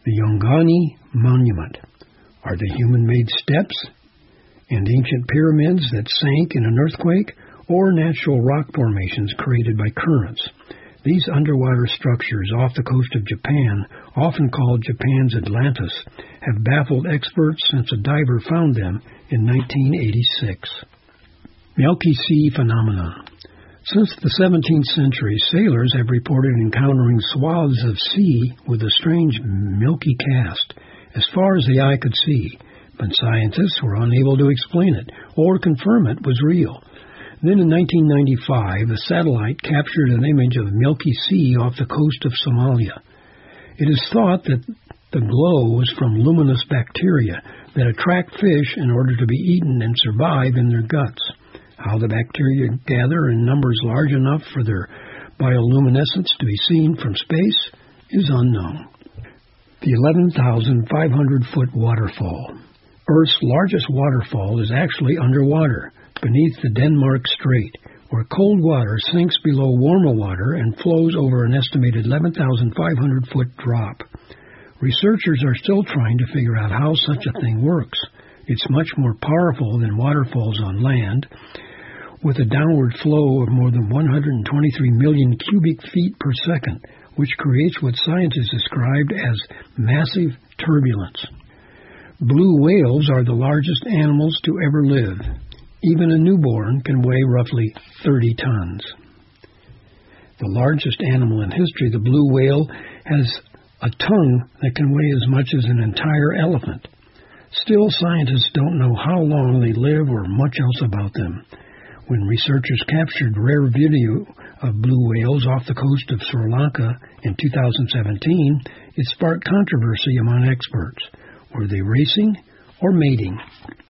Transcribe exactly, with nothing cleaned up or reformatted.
The Yongani Monument. Are they human-made steps and ancient pyramids that sank in an earthquake, or natural rock formations created by currents? These underwater structures off the coast of Japan, often called Japan's Atlantis, have baffled experts since a diver found them in nineteen eighty-six. Milky Sea phenomenon. Since the seventeenth century, sailors have reported encountering swaths of sea with a strange milky cast, as far as the eye could see, but scientists were unable to explain it or confirm it was real. Then in nineteen ninety-five, a satellite captured an image of Milky Sea off the coast of Somalia. It is thought that the glow was from luminous bacteria that attract fish in order to be eaten and survive in their guts. How the bacteria gather in numbers large enough for their bioluminescence to be seen from space is unknown. The eleven thousand five hundred foot waterfall. Earth's largest waterfall is actually underwater, beneath the Denmark Strait, where cold water sinks below warmer water and flows over an estimated eleven thousand five hundred foot drop. Researchers are still trying to figure out how such a thing works. It's much more powerful than waterfalls on land, with a downward flow of more than one hundred twenty-three million cubic feet per second, which creates what scientists described as massive turbulence. Blue whales are the largest animals to ever live. Even a newborn can weigh roughly thirty tons. The largest animal in history, the blue whale, has a tongue that can weigh as much as an entire elephant. Still, scientists don't know how long they live or much else about them. When researchers captured rare video of blue whales off the coast of Sri Lanka in two thousand seventeen, it sparked controversy among experts. Were they racing or mating?